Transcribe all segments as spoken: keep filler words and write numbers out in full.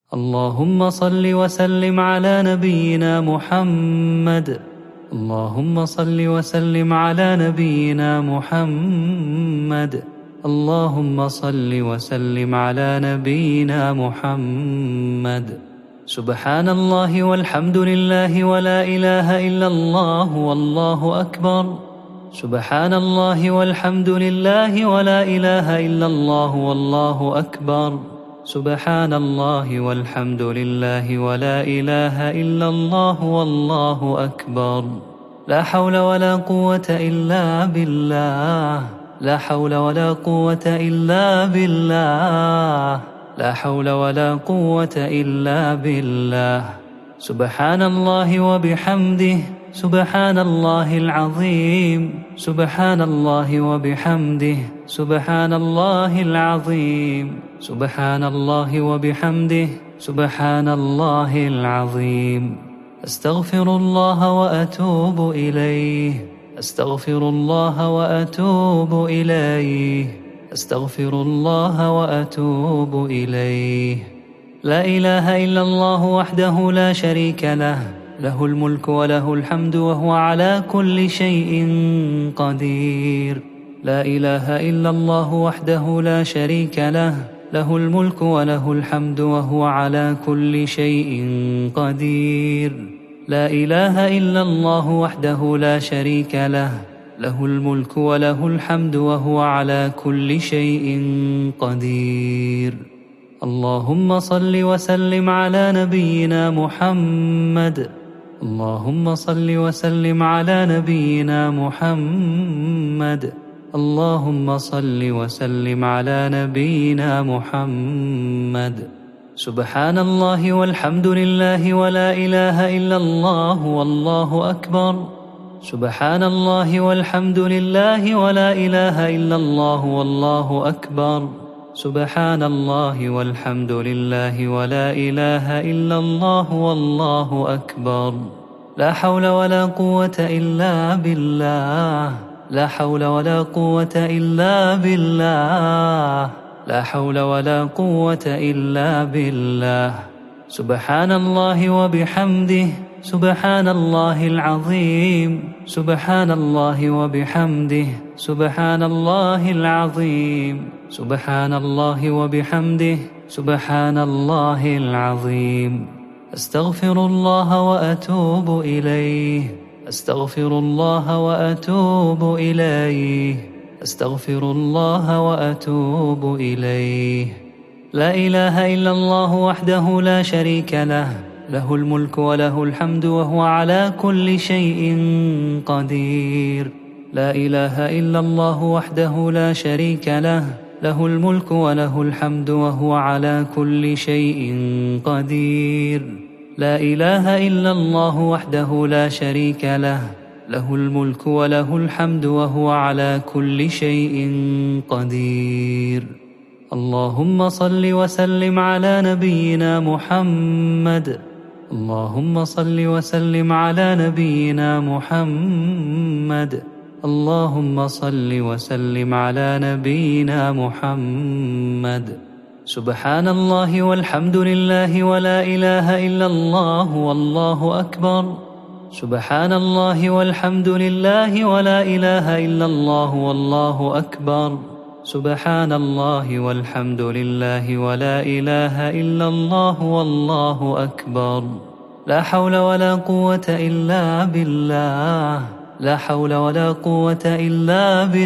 اللهم صل وسلم على نبينا محمد. اللهم صل وسلم على نبينا محمد. اللهم صل وسلم على نبينا محمد. سبحان الله والحمد لله ولا إله إلا الله والله أكبر. سبحان الله والحمد لله ولا إله إلا الله والله أكبر. سبحان الله والحمد لله ولا إله إلا الله والله أكبر. لا حول ولا قوة إلا بالله. لا حول ولا قوة إلا بالله. لا حول ولا قوة إلا بالله. سبحان الله وبحمده. سبحان الله العظيم. سبحان الله وبحمده. سبحان الله العظيم. سبحان الله وبحمده. سبحان الله العظيم. أستغفر الله وأتوب إليه. أستغفر الله وأتوب إليه. أستغفر الله وأتوب إليه. لا إله إلا الله وحده لا شريك له. له الملك وله الحمد وهو على كل شيء قدير. لا إله إلا الله وحده لا شريك له. له الملك وله الحمد وهو على كل شيء قدير. لا إله إلا الله وحده لا شريك له. له الملك وله الحمد وهو على كل شيء قدير. اللهم صل وسلم على نبينا محمد. اللهم صل وسلم على نبينا محمد. اللهم صل وسلم على نبينا محمد. سبحان الله والحمد لله ولا إله إلا الله والله أكبر. سبحان الله والحمد لله ولا إله إلا الله والله أكبر. سبحان الله والحمد لله ولا إله إلا الله والله أكبر. لا حول ولا قوة إلا بالله. لا حول ولا قوة إلا بالله. لا حول ولا قوة إلا بالله. سبحان الله وبحمده. سبحان الله العظيم. سبحان الله وبحمده. سبحان الله العظيم. سبحان الله وبحمده. سبحان الله العظيم. أستغفر الله وأتوب إليه. أستغفر الله وأتوب إليه. أستغفر الله وأتوب إليه. لا إله إلا الله وحده لا شريك له. له الملك وله الحمد وهو على كل شيء قدير. لا إله إلا الله وحده لا شريك له. له الملك وله الحمد وهو على كل شيء قدير. لا إله إلا الله وحده لا شريك له. له الملك وله الحمد وهو على كل شيء قدير. اللهم صل وسلم على نبينا محمد. اللهم صل وسلم على نبينا محمد. اللهم صل وسلم على نبينا محمد. سبحان الله والحمد لله ولا إله إلا الله والله أكبر. سبحان الله والحمد لله ولا إله إلا الله والله أكبر. سبحان الله والحمد لله ولا إله إلا الله والله أكبر. لا حول ولا قوة إلا بالله. لا حول ولا قوة إلا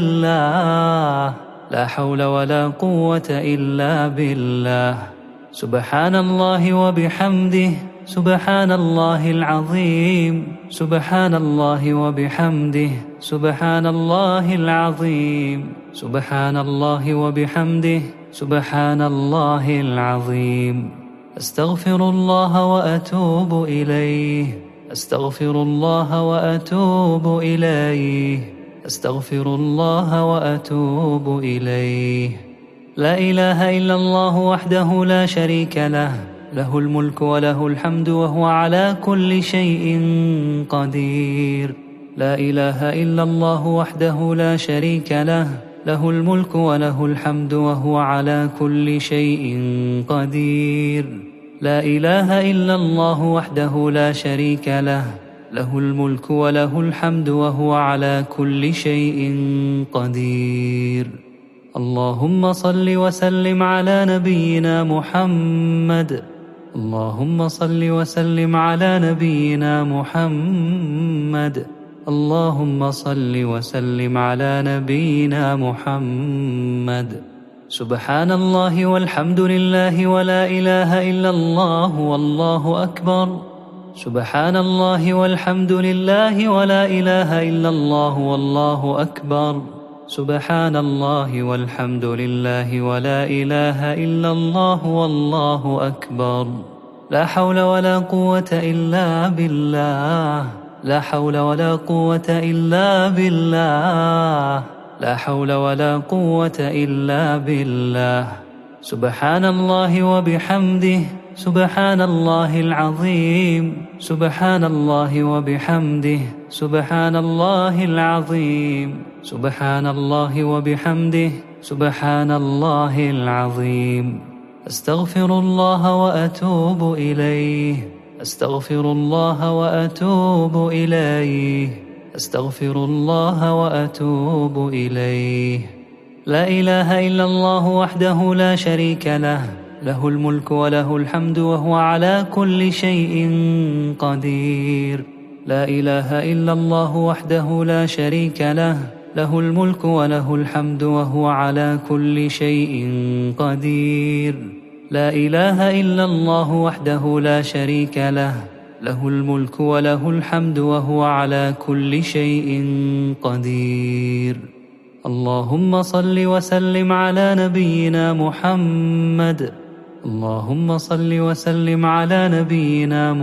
بالله. لا حول ولا قوة إلا بالله. سبحان الله وبحمده. سبحان الله العظيم. سبحان الله وبحمده. سبحان الله العظيم. سبحان الله وبحمده. سبحان الله العظيم. أستغفر الله وأتوب إليه. أستغفر الله وأتوب إليه. أستغفر الله وأتوب إليه. لا إله إلا الله وحده لا شريك له. له الملك وله الحمد وهو على كل شيء قدير. لا إله إلا الله وحده لا شريك له. له الملك وله الحمد وهو على كل شيء قدير. لا إله إلا الله وحده لا شريك له له الملك وله الحمد وهو على كل شيء قدير. اللهم صل وسلم على نبينا محمد. اللهم صل وسلم على نبينا محمد. اللهم صل وسلم على نبينا محمد. سبحان الله والحمد لله ولا إله إلا الله والله أكبر. سبحان الله والحمد لله ولا إله إلا الله والله أكبر. سبحان الله والحمد لله ولا إله إلا الله والله أكبر. لا حول ولا قوة إلا بالله. لا حول ولا قوة إلا بالله. لا حول ولا قوة إلا بالله. سبحان الله وبحمده. سبحان الله العظيم. سبحان الله وبحمده. سبحان الله العظيم. سبحان الله وبحمده. سبحان الله العظيم. أستغفر الله وأتوب إليه. أستغفر الله وأتوب إليه. أستغفر الله وأتوب إليه. لا إله إلا الله وحده لا شريك له له الملك وله الحمد وهو على كل شيء قدير. لا إله إلا الله وحده لا شريك له له الملك وله الحمد وهو على كل شيء قدير. لا إله إلا الله وحده لا شريك له له الملك وله الحمد وهو على كل شيء قدير. اللهم صل وسلم على نبينا محمد. اللهم صل وسلم على نبينا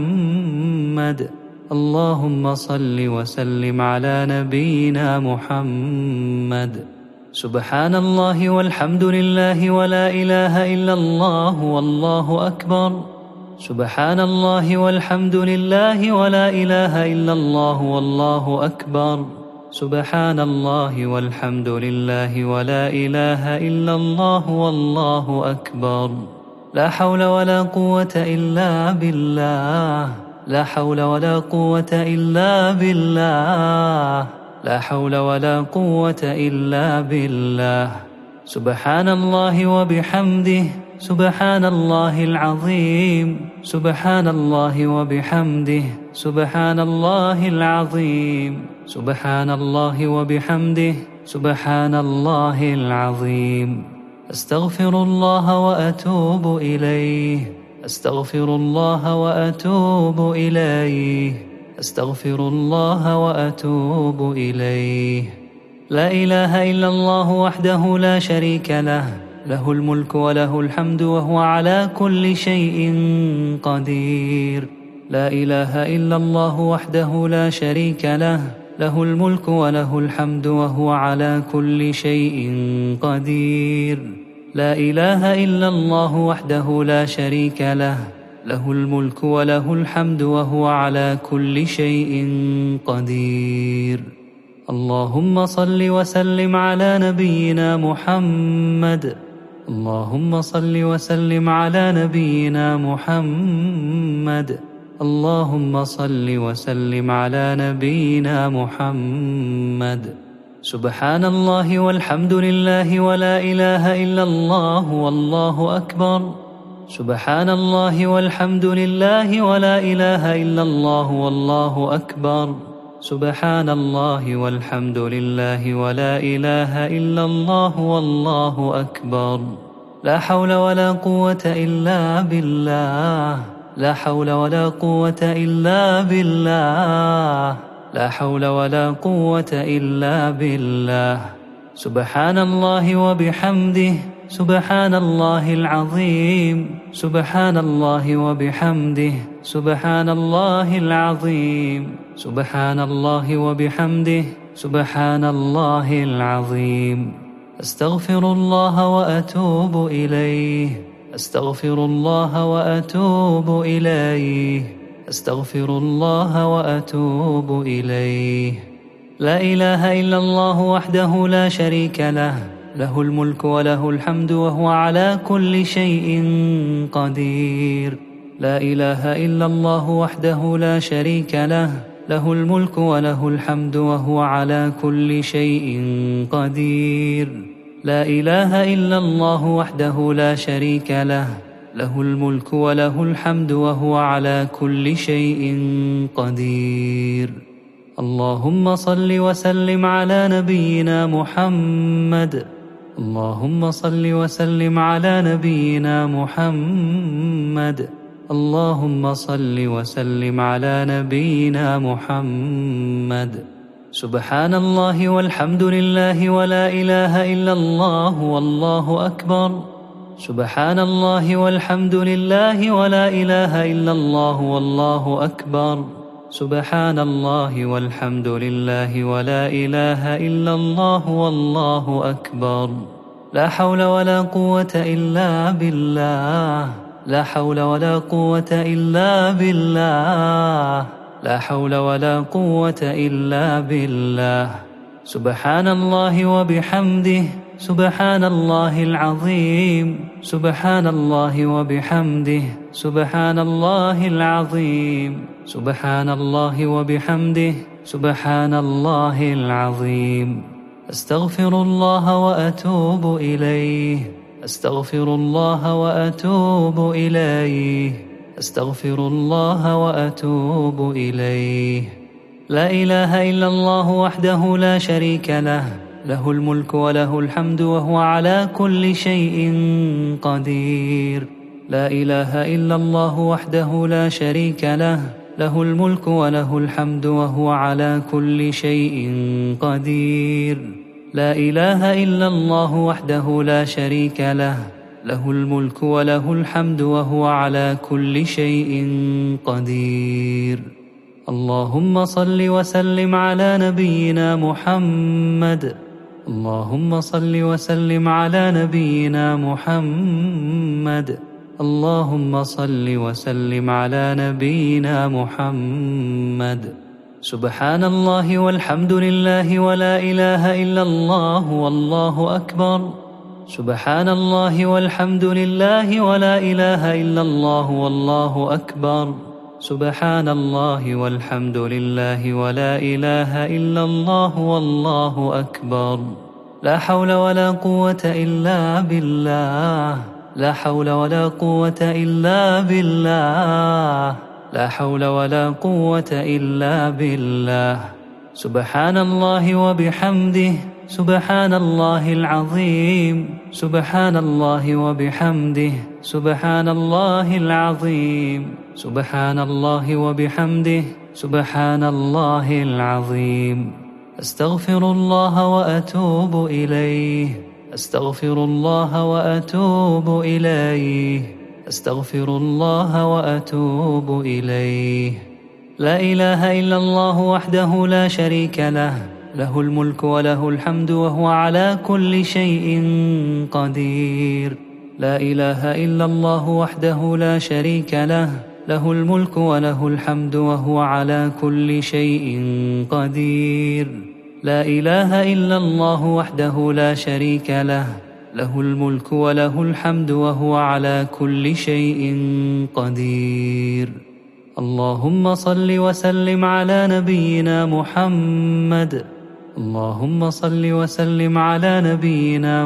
محمد. اللهم صل وسلم على نبينا محمد. سبحان الله والحمد لله ولا إله إلا الله والله أكبر. سبحان الله والحمد لله ولا إله إلا الله والله أكبر. سبحان الله والحمد لله ولا إله إلا الله والله أكبر. لا حول ولا قوة إلا بالله. لا حول ولا قوة إلا بالله. لا حول ولا قوة إلا بالله. سبحان الله وبحمده. سبحان الله العظيم. سبحان الله وبحمده. سبحان الله العظيم. سبحان الله وبحمده. سبحان الله العظيم. أستغفر الله وأتوب إليه. أستغفر الله وأتوب إليه. أستغفر الله وأتوب إليه. لا إله إلا الله وحده لا شريك له له الملك وله الحمد وهو على كل شيء قدير. لا إله إلا الله وحده لا شريك له له الملك وله الحمد وهو على كل شيء قدير. لا إله إلا الله وحده لا شريك له له الملك وله الحمد وهو على كل شيء قدير. اللهم صل وسلم على نبينا محمد. اللهم صل وسلم على نبينا محمد. اللهم صل وسلم على نبينا محمد. سبحان الله والحمد لله ولا إله إلا الله والله أكبر. سبحان الله والحمد لله ولا إله إلا الله والله أكبر. سبحان الله والحمد لله ولا إله إلا الله والله أكبر. لا حول ولا قوة إلا بالله. لا حول ولا قوة إلا بالله. لا حول ولا قوة إلا بالله. سبحان الله وبحمده. سبحان الله العظيم. سبحان الله وبحمده. سبحان الله العظيم. سبحان الله وبحمده. سبحان الله العظيم. أستغفر الله وأتوب إليه. أستغفر الله وأتوب إليه. أستغفر الله وأتوب إليه. لا إله إلا الله وحده لا شريك له له الملك وله الحمد وهو على كل شيء قدير. لا إله إلا الله وحده لا شريك له، له الملك وله الحمد وهو على كل شيء قدير. لا إله إلا الله وحده لا شريك له، له الملك وله الحمد وهو على كل شيء قدير. اللهم صل وسلم على نبينا محمد. اللهم صل وسلم على نبينا محمد. اللهم صل وسلم على نبينا محمد. سبحان الله والحمد لله ولا إله إلا الله والله أكبر. سبحان الله والحمد لله ولا إله إلا الله والله أكبر. سبحان الله والحمد لله ولا إله إلا الله والله أكبر. لا حول ولا قوة إلا بالله. لا حول ولا قوة إلا بالله. لا حول ولا قوة إلا بالله. سبحان الله وبحمده. سبحان الله العظيم. سبحان الله وبحمده. سبحان الله العظيم. سبحان الله وبحمده. سبحان الله العظيم. أستغفر الله وأتوب إليه. أستغفر الله وأتوب إليه. أستغفر الله وأتوب إليه. لا إله إلا الله وحده لا شريك له، له الملك وله الحمد وهو على كل شيء قدير. لا إله إلا الله وحده لا شريك له، له الملك وله الحمد وهو على كل شيء قدير. لا إله إلا الله وحده لا شريك له، له الملك وله الحمد وهو على كل شيء قدير. اللهم صل وسلم على نبينا محمد. اللهم صل وسلم على نبينا محمد. اللهم صل وسلم على نبينا محمد. سبحان الله والحمد لله ولا إله إلا الله والله أكبر. سبحان الله والحمد لله ولا إله إلا الله والله أكبر. سبحان الله والحمد لله ولا إله إلا الله والله أكبر. لا حول ولا قوة إلا بالله. لا حول ولا قوة إلا بالله. لا حول ولا قوة إلا بالله. سبحان الله وبحمده. سبحان الله العظيم. سبحان الله وبحمده. سبحان الله العظيم. سبحان الله وبحمده. سبحان الله العظيم. أستغفر الله وأتوب إليه. أستغفر الله وأتوب إليه. أستغفر الله وأتوب إليه. لا إله إلا الله وحده لا شريك له، له الملك وله الحمد وهو على كل شيء قدير. لا إله إلا الله وحده لا شريك له، له الملك وله الحمد وهو على كل شيء قدير. لا إله إلا الله وحده لا شريك له، له الملك وله الحمد وهو على كل شيء قدير. اللهم صل وسلم على نبينا محمد. اللهم صل وسلم على نبينا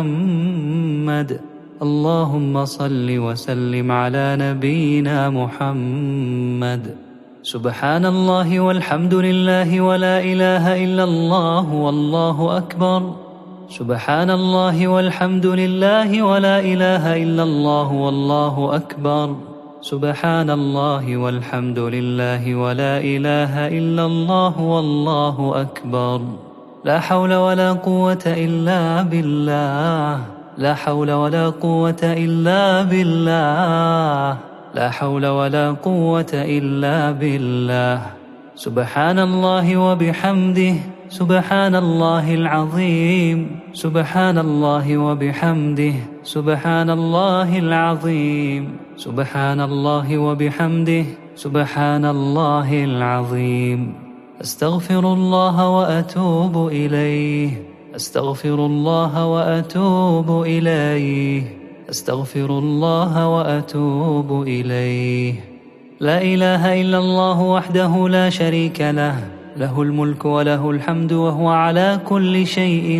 محمد. اللهم صل وسلم على نبينا محمد. سبحان الله والحمد لله ولا إله إلا الله والله أكبر. سبحان الله والحمد لله ولا إله إلا الله والله أكبر. سبحان الله والحمد لله ولا إله إلا الله والله أكبر. لا حول ولا قوة إلا بالله. لا حول ولا قوة إلا بالله. لا حول ولا قوة إلا بالله. سبحان الله وبحمده. سبحان الله العظيم. سبحان الله وبحمده. سبحان الله العظيم. سبحان الله وبحمده. سبحان الله العظيم. أستغفر الله وأتوب إليه. أستغفر الله وأتوب إليه أستغفر الله وأتوب إليه. لا إله إلا الله وحده لا شريك له له الملك وله الحمد وهو على كل شيء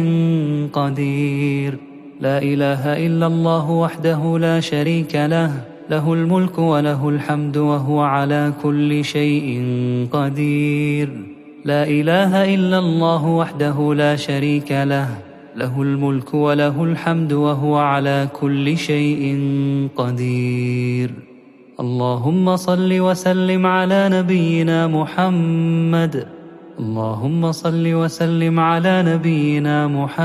قدير. لا إله إلا الله وحده لا شريك له له الملك وله الحمد وهو على كل شيء قدير. لا إله إلا الله وحده لا شريك له له الملك وله الحمد وهو على كل شيء قدير. اللهم صل وسلم على نبينا محمد اللهم صل وسلم على نبينا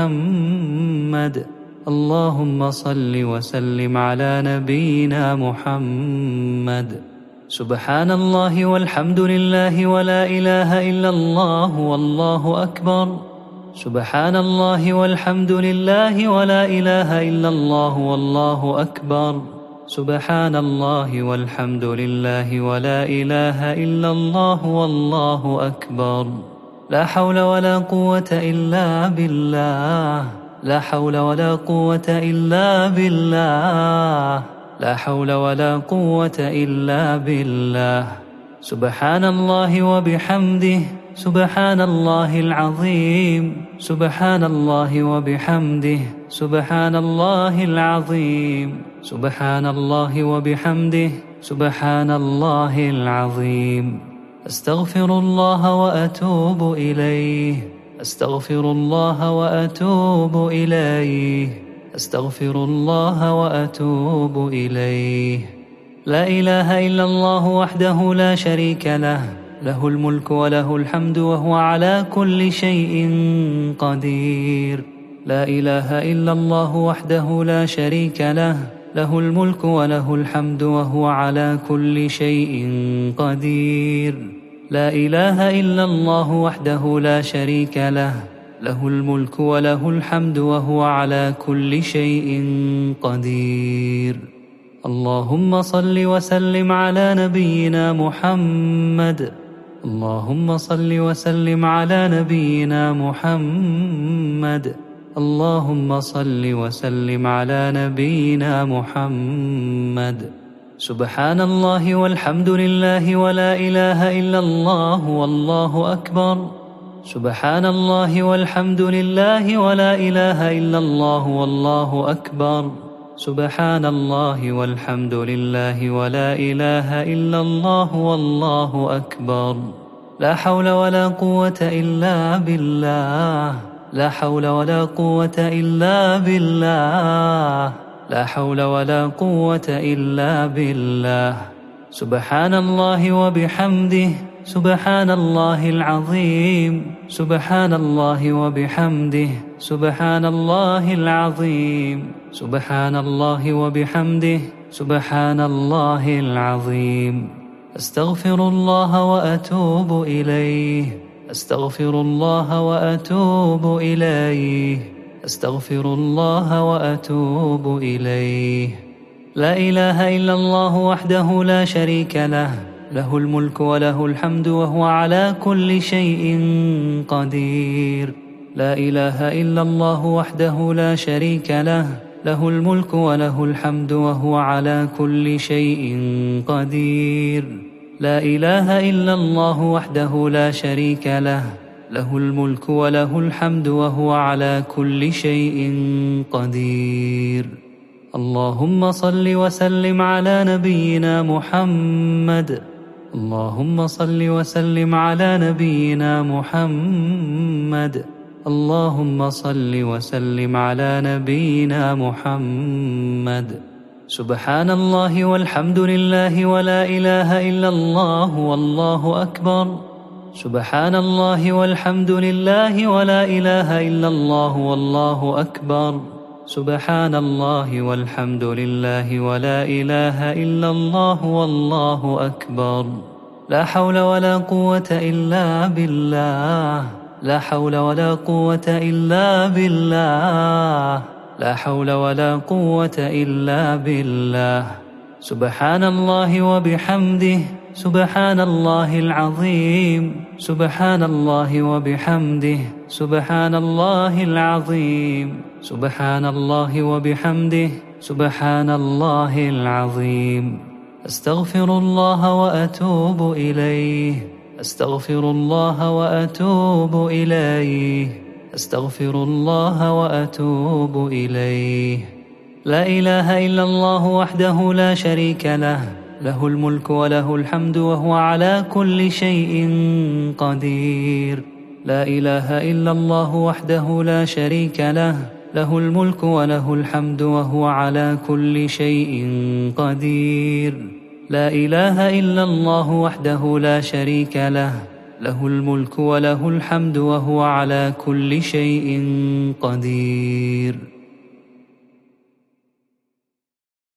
محمد اللهم صل وسلم على نبينا محمد. سبحان الله والحمد لله ولا إله إلا الله والله أكبر. سبحان الله والحمد لله ولا إله إلا الله والله أكبر. سبحان الله والحمد لله ولا إله إلا الله والله أكبر. لا حول ولا قوة إلا بالله لا حول ولا قوة إلا بالله لا حول ولا قوة إلا بالله. سبحان الله وبحمده سبحان الله العظيم سبحان الله وبحمده سبحان الله العظيم سبحان الله وبحمده سبحان الله العظيم. أستغفر الله وأتوب إليه أستغفر الله وأتوب إليه أستغفر الله وأتوب إليه. لا إله إلا الله وحده لا شريك له له الملك وله الحمد وهو على كل شيء قدير. لا إله إلا الله وحده لا شريك له له الملك وله الحمد وهو على كل شيء قدير. لا إله إلا الله وحده لا شريك له له الملك وله الحمد وهو على كل شيء قدير. اللهم صل وسلم على نبينا محمد اللهم صل وسلم على نبينا محمد اللهم صل وسلم على نبينا محمد. سبحان الله والحمد لله ولا إله إلا الله والله أكبر. سبحان الله والحمد لله ولا إله إلا الله والله أكبر. سبحان الله والحمد لله ولا إله إلا الله والله أكبر. لا حول ولا قوة إلا بالله لا حول ولا قوة إلا بالله لا حول ولا قوة إلا بالله. سبحان الله وبحمده سبحان الله العظيم سبحان الله وبحمده سبحان الله العظيم سبحان الله وبحمده سبحان الله العظيم. أستغفر الله وأتوب إليه أستغفر الله وأتوب إليه أستغفر الله وأتوب إليه. لا إله إلا الله وحده لا شريك له له الملك وله الحمد وهو على كل شيء قدير. لا إله إلا الله وحده لا شريك له له الملك وله الحمد وهو على كل شيء قدير. لا إله إلا الله وحده لا شريك له له الملك وله الحمد وهو على كل شيء قدير. اللهم صل وسلم على نبينا محمد اللهم صل وسلم على نبينا محمد اللهم صل وسلم على نبينا محمد. سبحان الله والحمد لله ولا إله إلا الله والله أكبر. سبحان الله والحمد لله ولا إله إلا الله والله أكبر. سبحان الله والحمد لله ولا إله إلا الله والله أكبر. لا حول ولا قوة إلا بالله لا حول ولا قوة إلا بالله لا حول ولا قوة إلا بالله. سبحان الله وبحمده سبحان الله العظيم سبحان الله وبحمده سبحان الله العظيم سبحان الله وبحمده سبحان الله العظيم أستغفر الله وأتوب إليه أستغفر الله وأتوب إليه أستغفر الله وأتوب إليه لا إله إلا الله وحده لا شريك له له الملك وله الحمد وهو على كل شيء قدير لا إله إلا الله وحده لا شريك له له الملك وله الحمد وهو على كل شيء قدير لا إله إلا الله وحده لا شريك له له الملك وله الحمد وهو على كل شيء قدير.